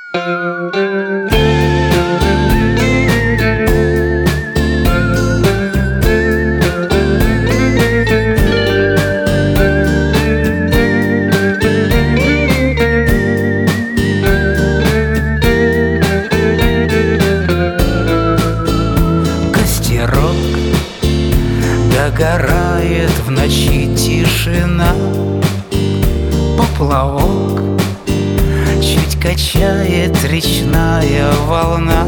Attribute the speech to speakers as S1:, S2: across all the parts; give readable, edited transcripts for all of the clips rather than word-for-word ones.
S1: Догорает в ночи тишина, поплавок чуть качает речная волна.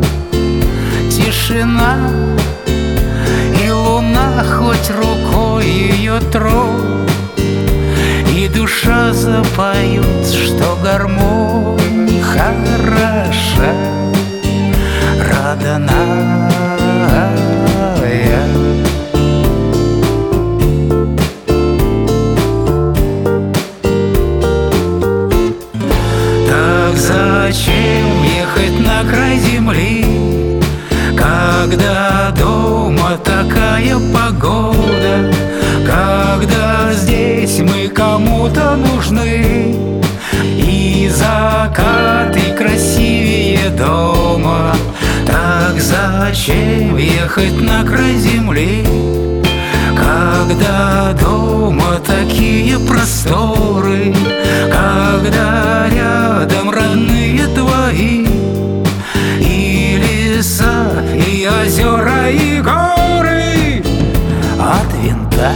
S1: Тишина и луна, хоть рукой ее тронь, и душа запоет, что гармонь хороша, родная. Зачем ехать на край земли, когда дома такая погода, когда здесь мы кому-то нужны, и закаты красивее дома? Так зачем ехать на край земли, когда дома такие просторы, когда рядом родные твои, и леса, и озера, и горы? От винта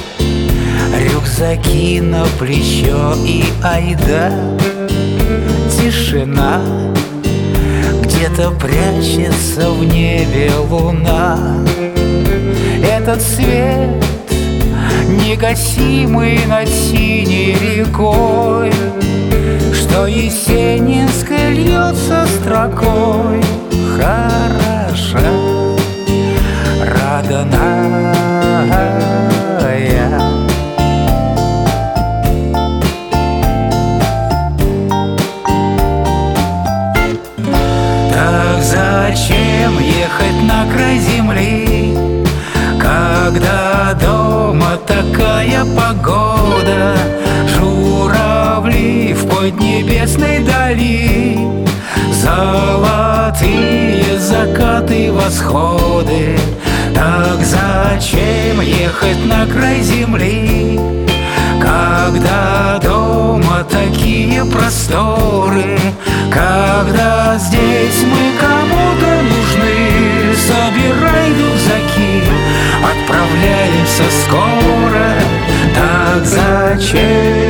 S1: рюкзаки на плечо, и айда тишина, где-то прячется в небе луна. Этот свет негасимый над синей рекой, что есенинской льется строкой, хороша, родная. Так зачем ехать на край земли, когда дома такая погода? Журавли в поднебесной дали, золотые закаты, восходы. Так зачем ехать на край земли, когда дома такие просторы, когда здесь мы кому-то нужны? Собирай рюкзаки, отправляемся скоро. Так зачем